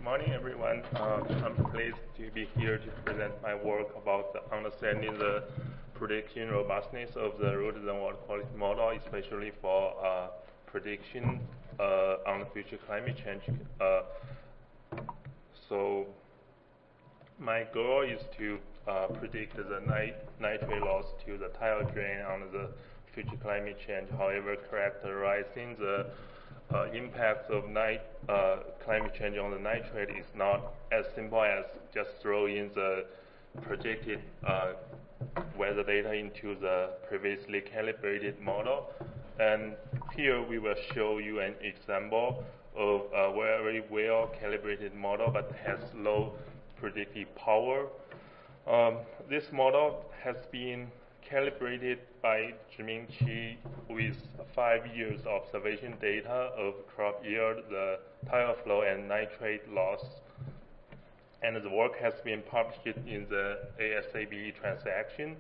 Morning, everyone. I'm pleased to be here to present my work about understanding the prediction robustness of the root zone water quality model, especially for prediction on the future climate change. So my goal is to predict the nitrate loss to the tile drain on the future climate change. However, characterizing the impacts of climate change on the nitrate is not as simple as just throw in the projected weather data into the previously calibrated model. And here we will show you an example of a very well calibrated model but has low predictive power. This model has been calibrated by Zhiming Qi with 5 years observation data of crop yield, the tile flow, and nitrate loss. And the work has been published in the ASABE transaction.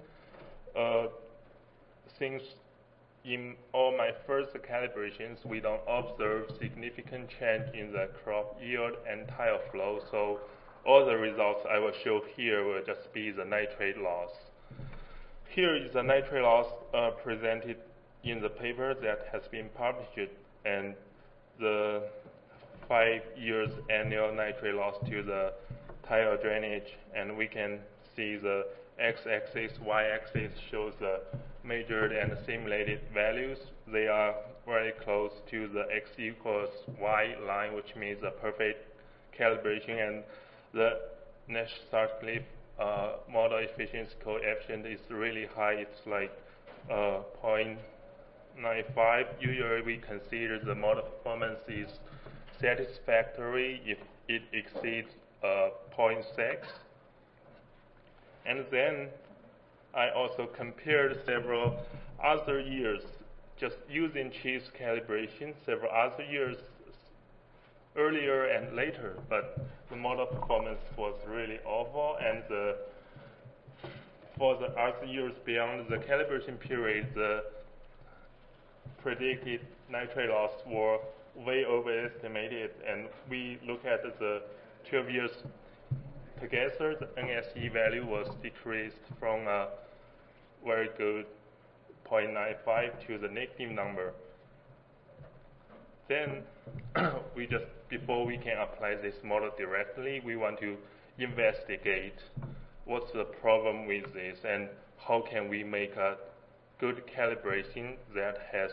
Since in all my first calibrations, we don't observe significant change in the crop yield and tile flow, so all the results I will show here will just be the nitrate loss. Here is the nitrate loss presented in the paper that has been published, and the 5 years annual nitrate loss to the tile drainage, and we can see the x-axis, y-axis shows the measured and simulated values. They are very close to the x equals y line, which means a perfect calibration, and the Nash-Sutcliffe model efficiency coefficient is really high. It's like 0.95. Usually we consider the model performance is satisfactory if it exceeds 0.6. And then I also compared several other years, just using Qi's calibration, several other years earlier and later, but the model performance was really awful, and for the other years beyond the calibration period, the predicted nitrate loss were way overestimated, and we look at the 12 years together, the NSE value was decreased from a very good 0.95 to the negative number. Then before we can apply this model directly, we want to investigate what's the problem with this and how can we make a good calibration that has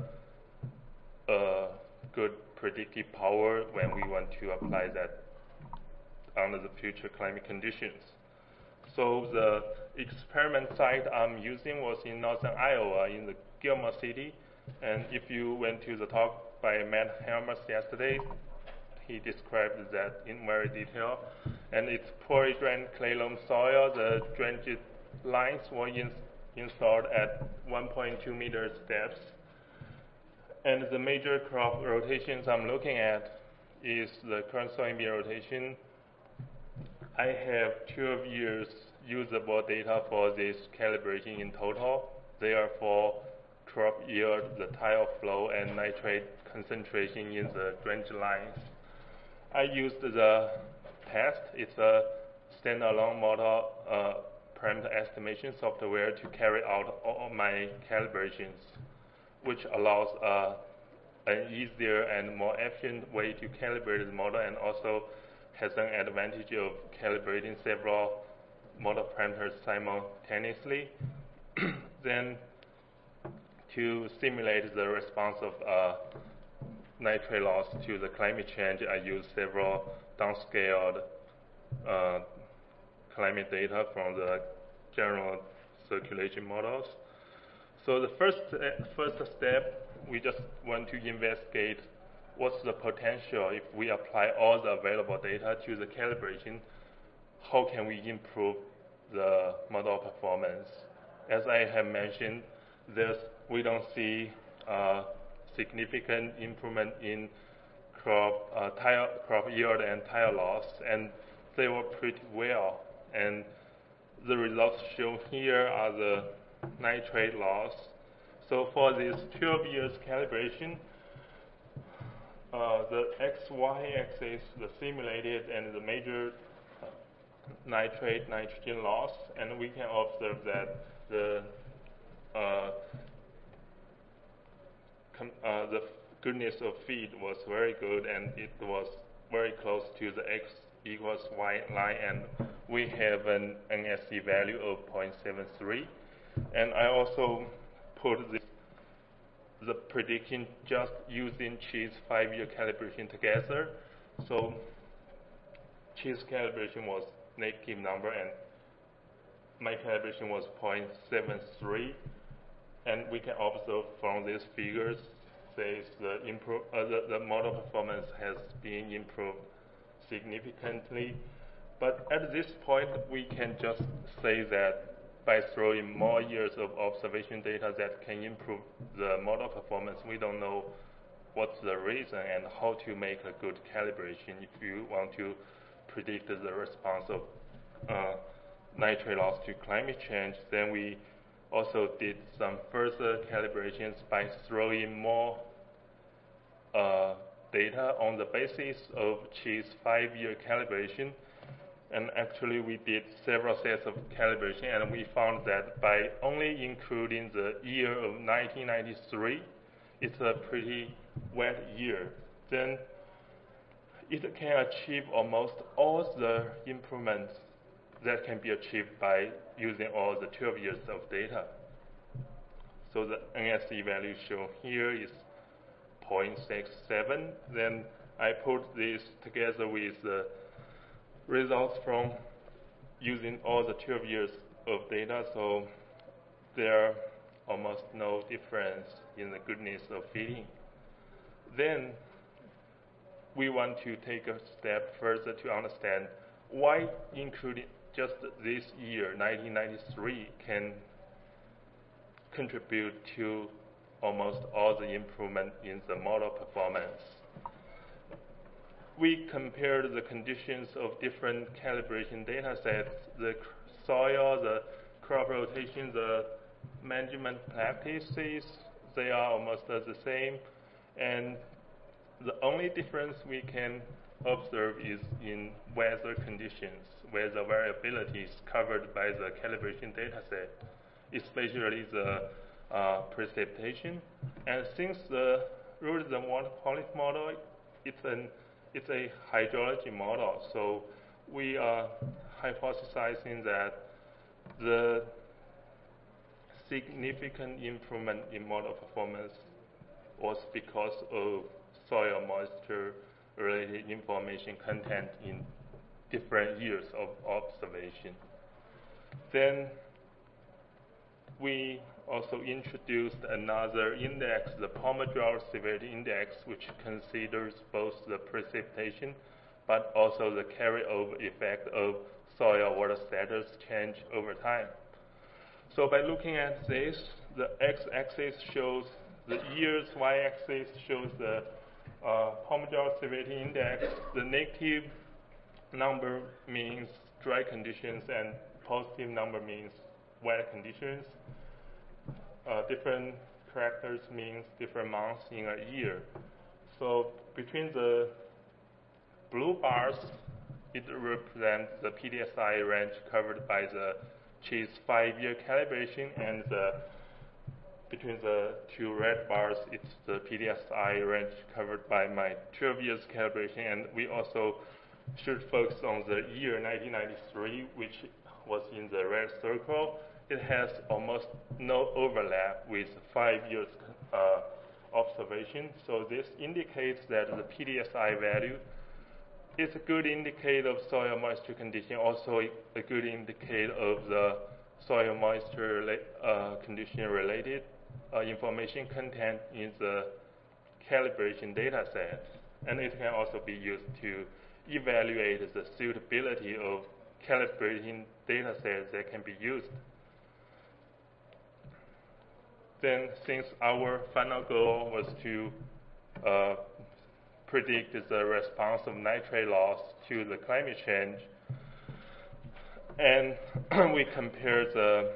a good predictive power when we want to apply that under the future climate conditions. So the experiment site I'm using was in northern Iowa in the Gilmore City, and if you went to the talk by Matt Helmers yesterday, he described that in very detail. And it's poorly drained clay loam soil. The drainage lines were installed at 1.2 meters depth. And the major crop rotations I'm looking at is the current soybean rotation. I have 12 years usable data for this calibration in total. They are for crop yield, the tile flow, and nitrate concentration in the drainage lines. I used the test. It's a standalone model parameter estimation software to carry out all my calibrations, which allows an easier and more efficient way to calibrate the model, and also has an advantage of calibrating several model parameters simultaneously. Then to simulate the response of nitrate loss to the climate change, I use several downscaled climate data from the general circulation models. So the first step, we just want to investigate what's the potential if we apply all the available data to the calibration. How can we improve the model performance? As I have mentioned, we don't see significant improvement in crop yield and tile loss, and they were pretty well. And the results shown here are the nitrate loss. So for this 12 years calibration, the XY axis, the simulated and the major nitrate nitrogen loss, and we can observe that the goodness of feed was very good, and it was very close to the x equals y line, and we have an NSE value of 0.73. And I also put the prediction just using cheese 5-year calibration together. So cheese calibration was negative number, and my calibration was 0.73. And we can observe from these figures, says the model performance has been improved significantly. But at this point, we can just say that by throwing more years of observation data that can improve the model performance, we don't know what's the reason and how to make a good calibration if you want to predict the response of nitrate loss to climate change. Then we also did some further calibrations by throwing more data on the basis of cheese 5-year calibration. And actually we did several sets of calibration, and we found that by only including the year of 1993, it's a pretty wet year, then it can achieve almost all the improvements that can be achieved by using all the 12 years of data. So the NSE value shown here is 0.67. Then I put this together with the results from using all the 12 years of data, so there are almost no difference in the goodness of feeding. Then we want to take a step further to understand why including just this year, 1993, can contribute to almost all the improvement in the model performance. We compared the conditions of different calibration data sets, the soil, the crop rotation, the management practices. They are almost the same, and the only difference we can observe is in weather conditions, where the variability is covered by the calibration data set, especially the precipitation. And since the Rootedam water quality model, it's a hydrology model, so we are hypothesizing that the significant improvement in model performance was because of soil moisture related information content in different years of observation. Then we also introduced another index, the Palmer Drought Severity Index, which considers both the precipitation but also the carryover effect of soil water status change over time. So by looking at this, the x-axis shows the years, y-axis shows the Palmer Drought Severity Index. The negative number means dry conditions, and positive number means wet conditions. Different characters means different months in a year. So between the blue bars, it represents the PDSI range covered by the cheese 5-year calibration, and between the two red bars, it's the PDSI range covered by my 12 years calibration. And we also should focus on the year 1993, which was in the red circle. It has almost no overlap with 5 years observation. So this indicates that the PDSI value is a good indicator of soil moisture condition, also a good indicator of the soil moisture condition related information content in the calibration data set. And it can also be used to evaluate the suitability of calibrating data sets that can be used. Then, since our final goal was to predict the response of nitrate loss to the climate change, and we compared the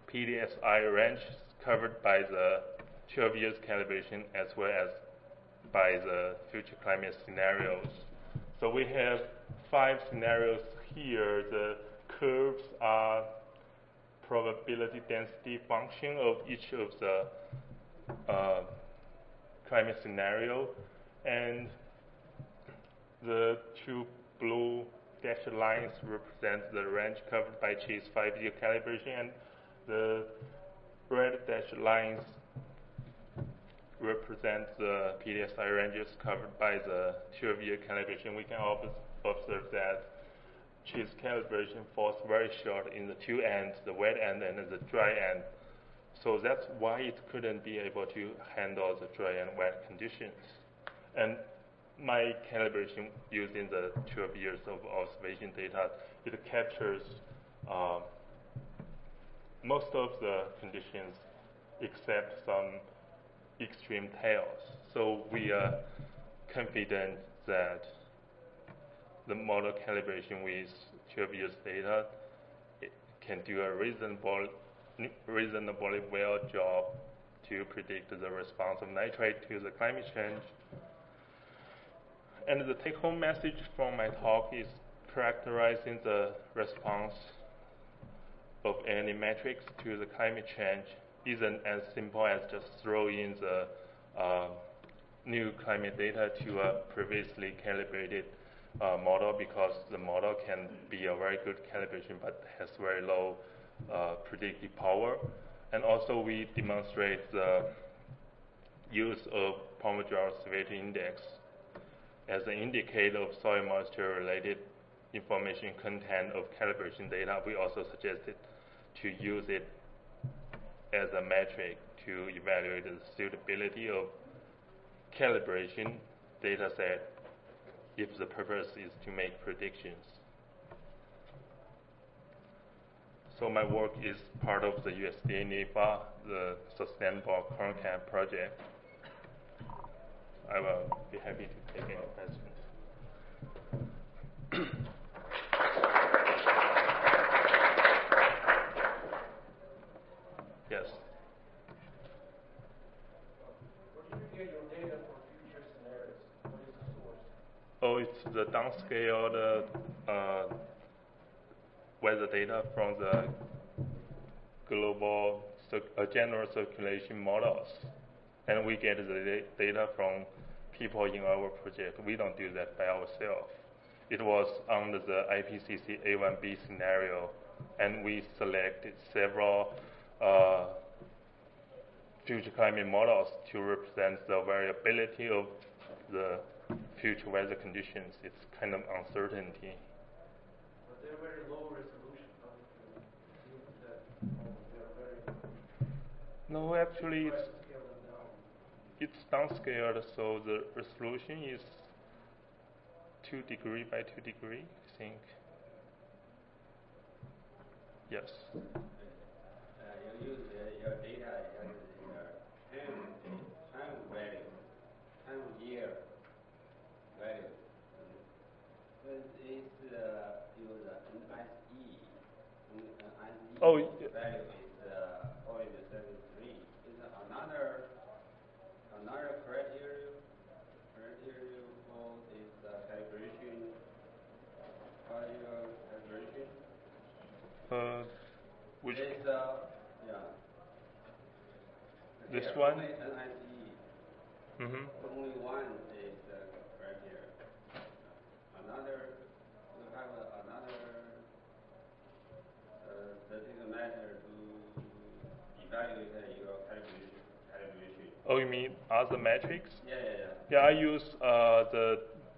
PDSI range covered by the 12 years calibration as well as by the future climate scenarios. So we have 5 scenarios here. The curves are probability density function of each of the climate scenario, and the 2 blue dashed lines represent the range covered by Chi's 5-year calibration, and the red dashed lines represent the PDSI ranges covered by the 12-year calibration. We can observe that Chi's calibration falls very short in the 2 ends, the wet end and the dry end. So that's why it couldn't be able to handle the dry and wet conditions. And my calibration using the 12 years of observation data, it captures most of the conditions except some extreme tails. So we are confident that the model calibration with 12 years data can do a reasonably well job to predict the response of nitrate to the climate change. And the take-home message from my talk is characterizing the response of any metrics to the climate change isn't as simple as just throw in the new climate data to a previously calibrated model, because the model can be a very good calibration but has very low predictive power. And also we demonstrate the use of Pomodraro Severity Index as an indicator of soil moisture related information content of calibration data. We also suggested to use it as a metric to evaluate the suitability of calibration data set if the purpose is to make predictions. So my work is part of the USDA NEPA, the Sustainable Corn Cap project. I will be happy to take any questions. Yes. Where do you get your data for future scenarios? What is the source? Oh, it's the downscaled weather data from the global general circulation models. And we get the data from people in our project. We don't do that by ourselves. It was under the IPCC A1B scenario, and we selected several future climate models to represent the variability of the future weather conditions. It's kind of uncertainty. But they're very low resolution. How do you use that? They're very. No, actually, Try to scale them down. it's downscaled, so the resolution is 2 degree by 2 degree, I think. Yes. You use your data in time value, time year value. But it's use NSE. Oh, value is 0.73. Is another criteria for this calibration. Calibration. Which? It's, yeah. This Here, one? only NICE. Mm-hmm. Only one is right here. Another, you have another statistical method to evaluate your calibration. Oh, you mean other metrics? Yeah. Yeah, I use the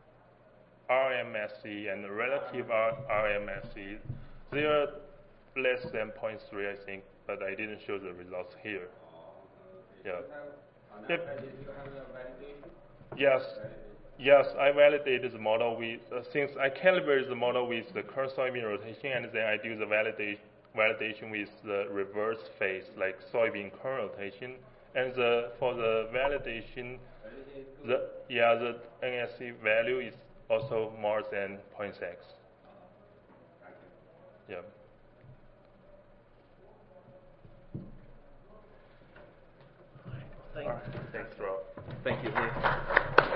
RMSE and the relative RMSE. They are less than 0.3, I think, but I didn't show the results here. Okay. Yeah. You have a validation? Yes. Yes, I validated the model with, since I calibrated the model with the current soybean rotation, and then I do the validation with the reverse phase, like soybean current rotation. And for the validation, the NSE value is also more than 0.6. Yeah. Thank you. Thanks, Rob. Thank you.